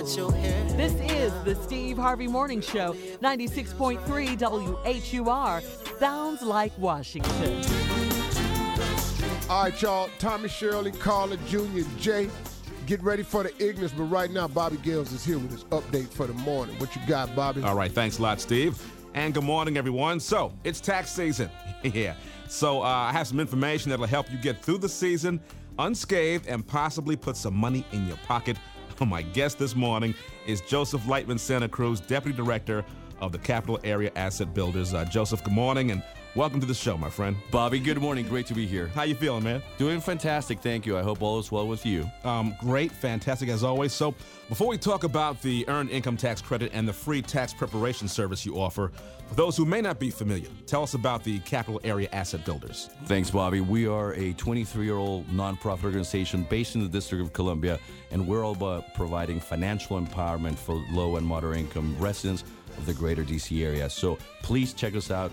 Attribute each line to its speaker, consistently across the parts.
Speaker 1: This is the Steve Harvey Morning Show, 96.3 WHUR. Sounds like Washington.
Speaker 2: All right, y'all. Tommy, Shirley, Carla, Junior, Jay. Get ready for the Ignorance, but right now, Bobby Gales is here with his update for the morning. What you got, Bobby?
Speaker 3: All right, thanks a lot, Steve. And good morning, everyone. So, it's tax season. Yeah. So, I have some information that'll help you get through the season unscathed and possibly put some money in your pocket. My guest this morning is Joseph Lightman Santa Cruz, Deputy Director of the Capital Area Asset Builders. Joseph, good morning, and welcome to the show, my friend.
Speaker 4: Bobby, good morning. Great to be here.
Speaker 3: How you feeling, man?
Speaker 4: Doing fantastic, thank you. I hope all is well with you.
Speaker 3: Great, fantastic as always. So before we talk about the Earned Income Tax Credit and the free tax preparation service you offer, for those who may not be familiar, tell us about the Capital Area Asset Builders.
Speaker 4: Thanks, Bobby. We are a 23-year-old nonprofit organization based in the District of Columbia, and we're all about providing financial empowerment for low and moderate income residents of the greater DC area. So please check us out,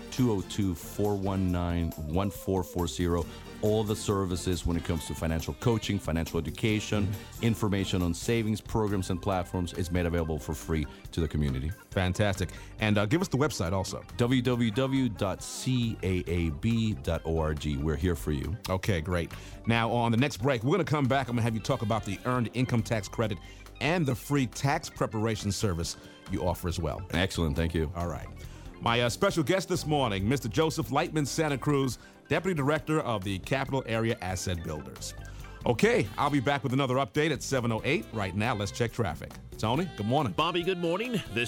Speaker 4: 202-419-1440. All the services when it comes to financial coaching, financial education, information on savings programs and platforms is made available for free to the community.
Speaker 3: Fantastic. And give us the website also.
Speaker 4: www.caab.org. We're here for you.
Speaker 3: Okay, great. Now, on the next break, we're going to come back. I'm going to have you talk about the Earned Income Tax Credit and the free tax preparation service you offer as well.
Speaker 4: Excellent. Thank you.
Speaker 3: All right. My special guest this morning, Mr. Joseph Lightman Santa Cruz, Deputy Director of the Capital Area Asset Builders. Okay, I'll be back with another update at 7:08. Right now, let's check traffic. Tony, good morning.
Speaker 5: Bobby, good morning. This